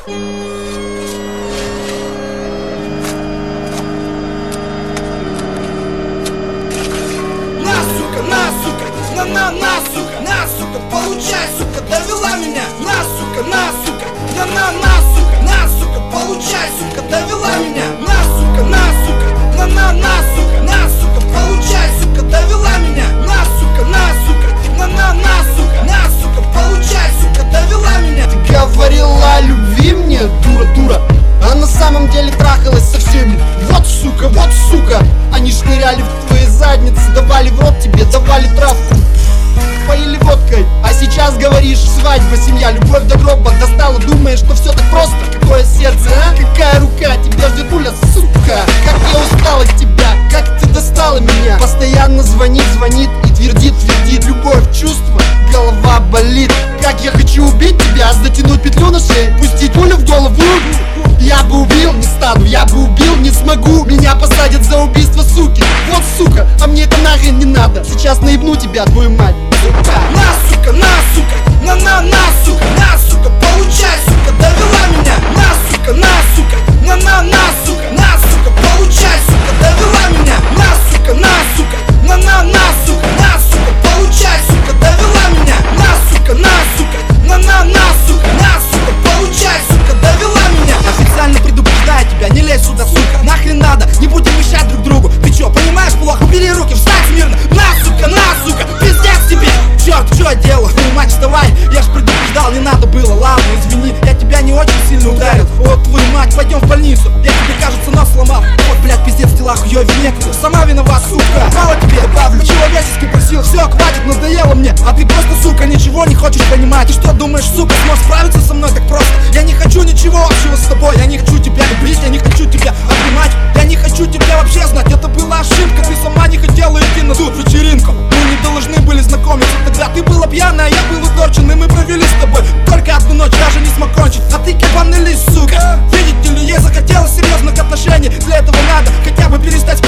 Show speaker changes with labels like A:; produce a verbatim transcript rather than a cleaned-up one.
A: На, сука, на, сука, на, на, на, сука, на, сука, получай, сука, довела меня. На, сука, на, сука, на, на, на, сука, на, сука, получай, сука, довела меня. На, сука, на, сука, на, на, на, сука, на, сука, получай, сука, довела меня. На, сука, на, сука, на, на, на, сука, на, сука, получай, сука, довела меня.
B: Ты говорила о любви мне, дура, дура, а на самом деле трахалась со всеми. Вот сука, вот сука, они шныряли в твоей заднице, давали в рот тебе, давали травку, поили водкой. А сейчас говоришь, свадьба, семья, любовь до гроба достала. Думаешь, что все так просто? Какое сердце, а? Какая рука? Тебя ждет пуля, сука. Как я устал от тебя, как ты достала меня. Постоянно звонит, звонит и твердит, твердит. Любовь, чувство, голова болит. Как я хочу убить тебя, затянуть петлю на шее, пустить пулю в голову. Я бы убил, не стану, я бы убил, не смогу. Меня посадят за убийство, суки. Вот сука, а мне это нахрен не надо. Сейчас наебну тебя, твою мать.
A: На, сука, на, сука, на, на, на, сука, на, сука, получай, сука, довела меня. На, сука, на, сука, на, на, на, сука, на, сука, получай, сука, довела меня. На, сука, на, сука, на, на, на, сука, на, сука, получай, сука, довела меня. На, сука, на, сука, на, на, на, сука, на, сука, получай, сука, довела меня. Официально предупреждаю тебя, не лезь сюда, сука, нахрен надо, не будем мешать друг другу. Ты чё, понимаешь плохо? Убери руки, встань смирно. На, сука, на, сука, пиздец тебе. Черт, что я делаю? Ну, мать, вставай, я ж предупреждал, не надо было. Ладно, извини, я тебя не очень сильно ударил. Вот твою мать, пойдем в больницу, я тебе, кажется, нос сломал. Вот, блядь, пиздец, в делах ее некуда. Сама виноват, сука. Мало тебе добавлю, человечески просил. Все, хватит, надоело мне. А ты просто, сука, ничего не хочешь понимать. Ты что думаешь, сука, сможешь справиться со мной так просто? Я не хочу ничего общего с тобой. Я не хочу тебя любить, я не хочу тебя обнимать. Я не хочу тебя вообще знать, это была ошибка. Ты сама не хотела идти на ту вечеринку. Мы не должны были знакомиться. Тогда ты была пьяная, я был уторчен, и мы провели с тобой только одну ночь, даже не смог кончить. А ты кабанный лист, сука. Видите ли, ей захотелось серьезных отношений. Для этого надо хотя бы перестать